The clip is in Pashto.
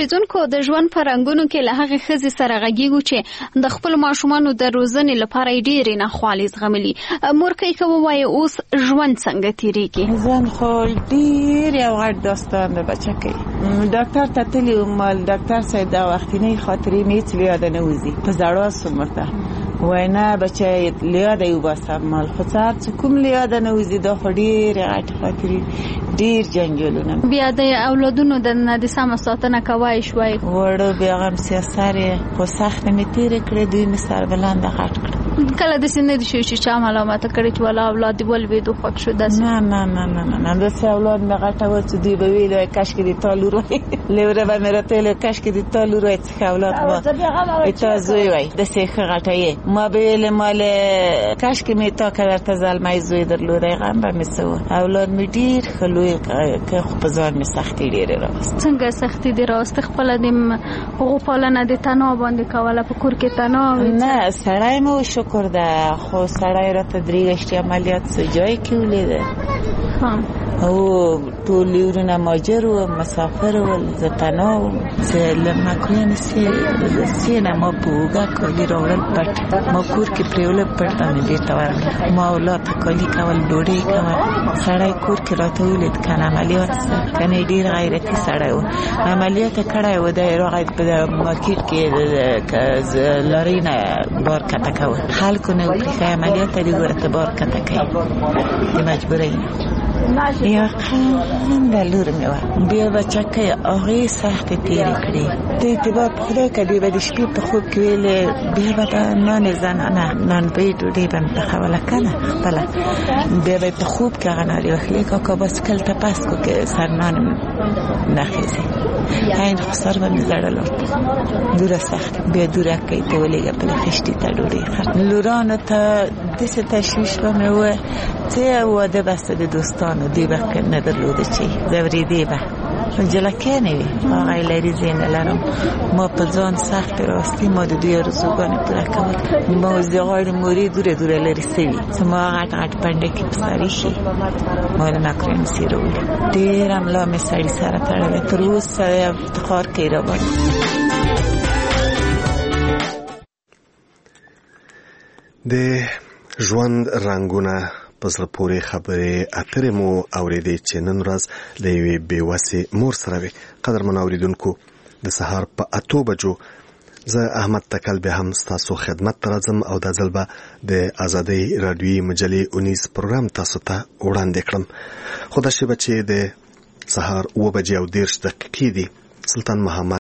اوریدونکو د ژوند په رنګونو کې له هغې ښځې سره غږیږو چې د خپلو ماشومانو د روزنې لپاره یې ډېرې ناخوالې زغملي. مورکۍ که ووایه اوس ژوند څنګه تېرېږي؟ ژوند خو ډېر یو غټ داستان دی بچکۍ. ډاکټر ته تللي وم، ډاکټر صاحب دا وختینۍ خاطرې مې هېڅ له یاده نه وځي. په زړو سوم ورته وای نه بچی له یاده یې وباسم، مال خو څه هر څه کوم له یاده نه وځي. دا خو ډېرې غټې خاطرې، ډېر جنجالونه. بیا د اولادونو د سمه ساتنه کوای شوای؟ وړو بیا غم سیاسر خو سخته مې تېرې کړې، دوی مې سربلنده غټ کړه. کله داسې نه دي شوي چې چا ملامته کړې چې والا اولاد دې ولوېدو خوښ شو؟ داسې نه نه نه نه نه داسې اولاد مې غټه وه چې دوی به ویل وای کاشکې دې تا لور وای، لیوره به مې راته ویل کاشکې دې تا لور وای، څه اولاد به تا زوی وای، داسې ښه غټه یې. ما به ویل مال کاشکې مې تا که درته زلمی زوی درلودی، غم به مې څه و. اولاد مې ډېر ښه لوی که خو په ځان مې سختي ډېرې راوستې. څنګه سختي دې راوستې؟ خپله د هغو پالنه د تنها باندې کوله؟ په کور کې تنها نه، سړی مو شکر ده، خو سړی راته 3 عملیات څه جای کې ولیده او ټول لیورونه ماجر و، مسافر و، زه تنها وم. له مکویانې سینه ما په اوږه کالي راوړل پټ، ما کور کې پرېوله پټ به مې بېرته ورغله. ما اولاد ته کالي کول، ډوډۍ کول. سړی کور کې راته ولید کنه عملیات څه کنه، ډېر غیرتي سړی و. عملیات کړی و، دی راغی په مارکېټ کې لارۍ نه بار کته کول، خلکو نه وپرېښی عملیات ته دې ګوره ته بار کته کوي د مجبورۍ نه. یا قنده لور مې وه. بیا بچکۍ هغې سختې تېرې کړې. د اعتبار په خدای که دوی به د شپې په خوب کې ویلې بیا به د نانې زنانه نانبویي ډوډۍ به مې پخوله کنه خپله، بیا به په خوب کې هغه نارې وخلې کاکا باسکل ته پس کو که سر نان نه خیزي. این خو سر به مې زړل ورته دوره سخت. بیا دوره کوي ته ولېږه بله خشتي ته ډوډۍ خر. لورانو ته داسې تشویش به مې ووه څه واده بسته د دوستانو دی به نه درلوده چې ځورېدې به جلکیانې وي. هغه لري زه نه لرم. ما په ځان سخت راستي، ما د دوی ارزوګانې پوره کول. ما اوس د غاړې مورې دوره دوره لرې سوي، زما غټ غټ پنډه کې په سر ایښي، ما د مکرم سیرولو. ډېره ملا مې سړي سره تړلی، تر اوسه افتخار کوي راباندې. د ژوند رنګونه په زړه پورې خبرې اترې مو اورېدې چې نن ورځ له یوې بېوسې مور سره وې. قدرمنو اورېدونکو، د سهار په 8 بجو زه احمد تکل بیا هم ستاسو خدمت ته راځم او دا ځل به د ازادۍ راډیویي مجلې اونیز پروګرام تاسو ته وړاندې کړم. خو دا شیبه چې د سهار 7:20 دي، سلطان محمد